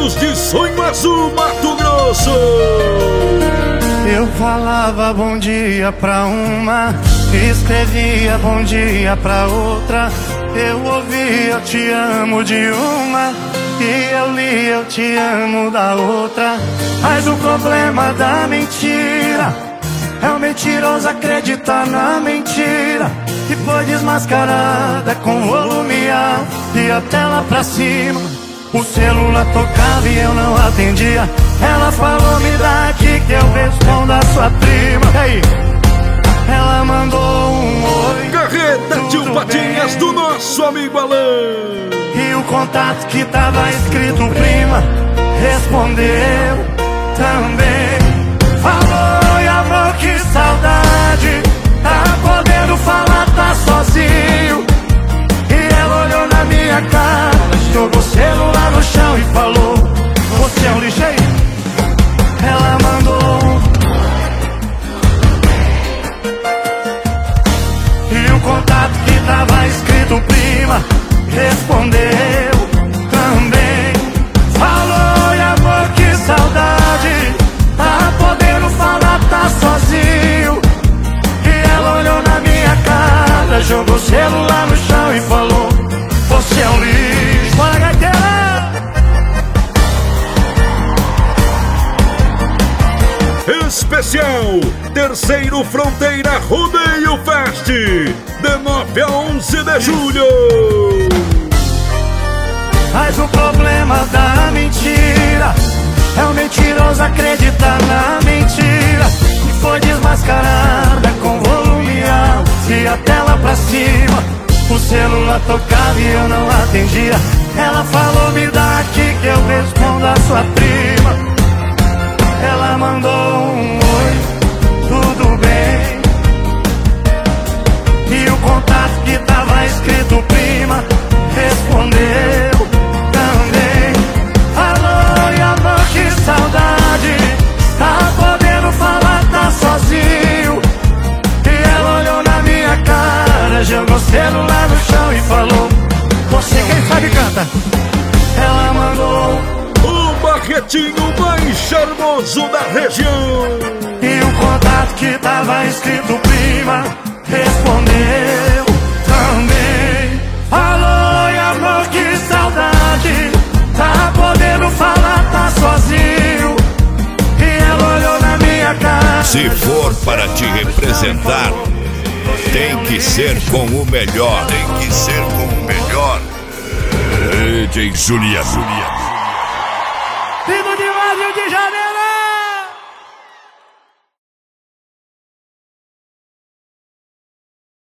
diretos de Sonho Azul, Mato Grosso. Eu falava bom dia pra uma, escrevia bom dia pra outra. Eu ouvia eu te amo de uma, e eu li eu te amo da outra. Mas o problema da mentira é o mentiroso acreditar na mentira, que foi desmascarada com volume alto e a tela pra cima. O celular tocava e eu não atendia. Ela falou, me dá aqui que eu respondo a sua prima. Ei, ela mandou um oi. Carreta Tio Patinhas do nosso amigo Alain. E o contato que tava escrito prima respondeu também. Falou, e amor, que saudade, tá podendo falar, tá sozinho. E ela olhou na minha cara, jogou o celular no chão e falou, você é um lixeiro. Ela mandou, e o contato que tava escrito prima respondeu também. Falou, e amor, que saudade, tá podendo falar, tá sozinho. E ela olhou na minha cara, jogou o celular no chão e falou, você é um lixo. Bora, gaiteira! Especial Terceiro Fronteira Rodeio Fest, de 9 a 11 de julho. Mas o problema da mentira é o mentiroso acreditar na mentira, que foi desmascarada com volume alto e a tela pra cima. O celular tocava e eu não atendia. Ela falou, me dá aqui que eu respondo a sua prima. Ela mandou um oi, tudo bem. E o contato que tava escrito prima respondeu também. Alô, e amor, que saudade, tá podendo falar, tá sozinho. E ela olhou na minha cara, jogou o celular no chão e falou, você quem sabe canta. Ela mandou o barretinho mais charmoso da região. e o contato que tava escrito prima respondeu também. Alô, e amor, que saudade, tá podendo falar, tá sozinho. E ela olhou na minha cara. Se for para te representar, tem que ser com o melhor. Tem que ser com o melhor. DJ Juliano. Lindo demais, eu disse.